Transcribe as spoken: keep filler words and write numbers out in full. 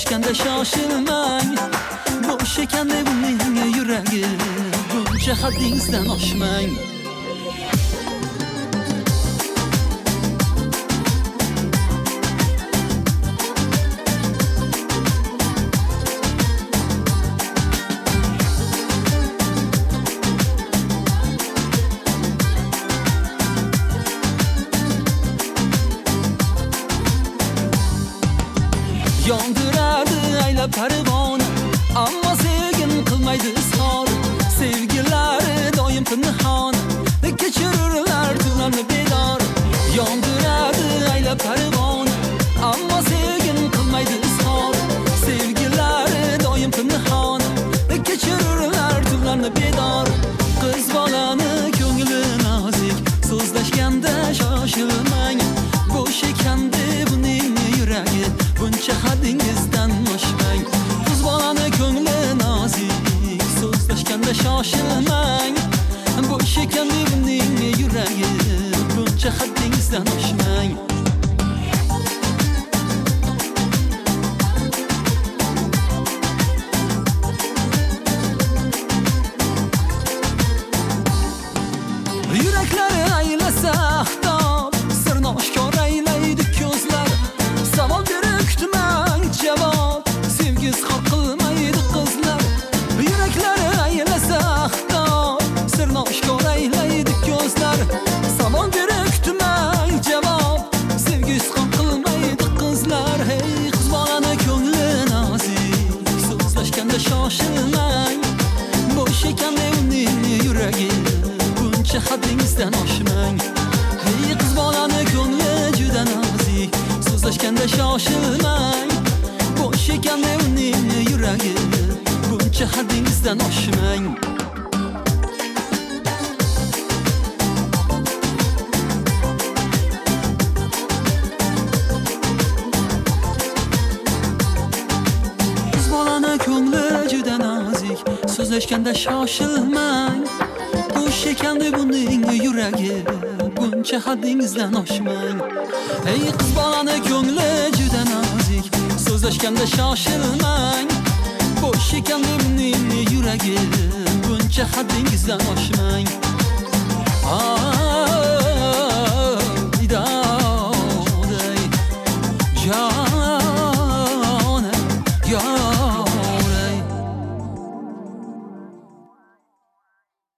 so'zlashganda shoshilmang. Bo'sh ekan buning yuragi, buncha haddingizdan oshmang. Yondiradi aylab parvona, ammo sevgin qilmaydi izhor. Sevgilari doim pinhon, kechirirlar tunlarni bedor. Yondiradi aylab parvona, ammo sevgin qilmaydi izhor. Sevgilari doim pinhon, kechirirlar tunlarni bedor. Qiz bolani ko'ngli nozik, so'zlashganda shoshilmang. Bo'sh ekanda buning yuragi, buncha haddingizdan oshmang. Qiz bolani ko'ngli nozik, so'zlashganda shoshilmang. Bo'sh ekanda buning yuragi, buncha haddingizdan oshmang. Yuraklari aylasa xitob, sirni oshkor aylaydi ko'zlar. Savol berib kutmang javob, sevgi izhor qilmaydi qizlar. Yuraklari aylasa xitob, sirni oshkor aylaydi ko'zlar. Savol berib kutmang javob, sevgi izhor qilmaydi qizlar. Hey, qiz bolani ko'ngli nozik, so'zlashganda shoshilmang. Bo'sh ekan uning yuragi, buncha haddingizdan oshmang. Hey, qiz bolani ko'ngli juda nozik, so'zlashganda shoshilmang. Bo'sh ekan uning yuragi, buncha haddingizdan oshmang. Qiz bolani ko'ngli juda nozik, so'zlashganda shoshilmang. Bo'sh ekan buning yuragi, buncha haddingizdan oshmang. Ey qiz bolani ko'ngli juda nozik, so'zlashganda shoshilmang. Bo'sh ekan buning yuragi, buncha haddingizdan oshmang.